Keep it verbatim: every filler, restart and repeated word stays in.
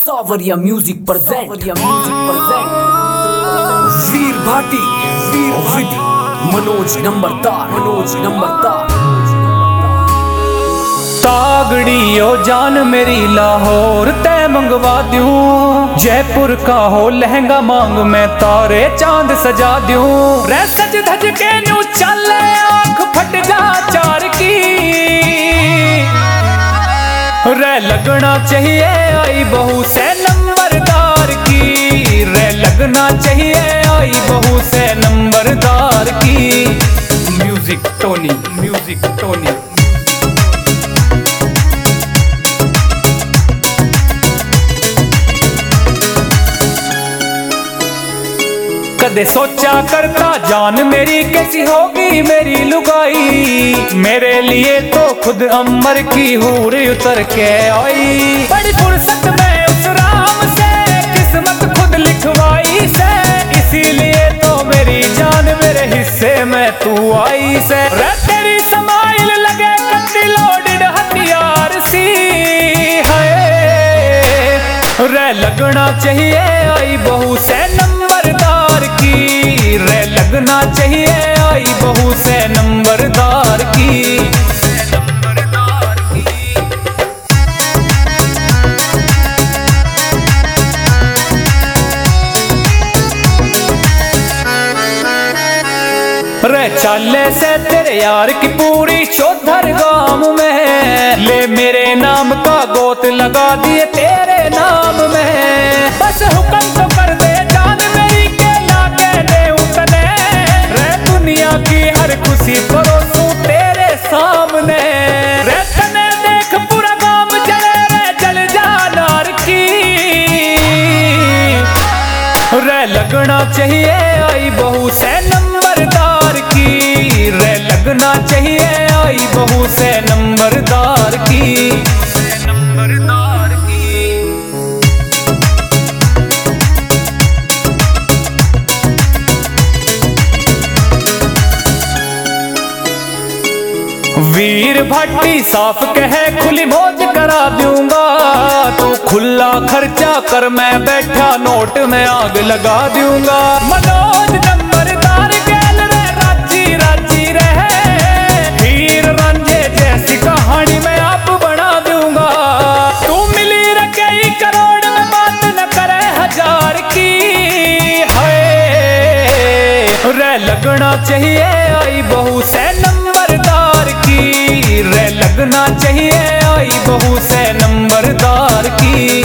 सावरिया music present Sawariya music present Veer Bhati Veer Bhati Manoj Numberdar Manoj Numberdar. तागड़ी ओ जान मेरी लाहौर तय मंगवा दूं, जयपुर का हो लहंगा मांग मैं तारे चांद सजा दूं। रे सज धज के न्यू चले आंख फट जा चार की, रे लगना चाहिए आई बहू से नंबरदार की, रे लगना चाहिए आई बहू से नंबरदार की। Music Tony music Tony. कदे सोचा करता जान मेरी कैसी होगी मेरी लुगाई, मेरे लिए तो खुद अम्बर की हूर उतर के आई। बड़ी फुर्सत में उस राम से किस्मत खुद लिखवाई से, इसीलिए तो मेरी जान मेरे हिस्से में तू आई से। रे तेरी समाइल लगे कत्ती लोडेड हथियार सी है, रे लगना चाहिए आई बहू से नंबरदार की, रे लगना चाहिए आई बहू से नंबरदार की। रे चाले से तेरे यार की पूरी चौधर गांव में, ले मेरे नाम का गोत लगा दिए तेरे नाम में। बस हुक्म तो कर दे जान मेरी के लागे दे उतने, रे दुनिया की हर खुशी परोसूं तेरे सामने। रे तने देख पूरा गांव जले रे जल जा नार की, रे लगना चाहिए आई बहू से नंबरदार की, रे लगना चाहिए आई बहू से नंबरदार की। नंबरदार की वीर भट्टी साफ कहे खुली मौज करा दूंगा, तू खुला खर्चा कर मैं बैठा नोट में आग लगा दूंगा। मनोज नंबरदार गैल रे राजी राजी रहे, हीर रांझे जैसी कहानी मैं आप बना दूंगा। तू मिली रे कई करोड़ में बात न करे हजार की, है रे लगना चाहिए आई बहू से नंबरदार की, रे लगना चाहिए आई बहू से नंबरदार की।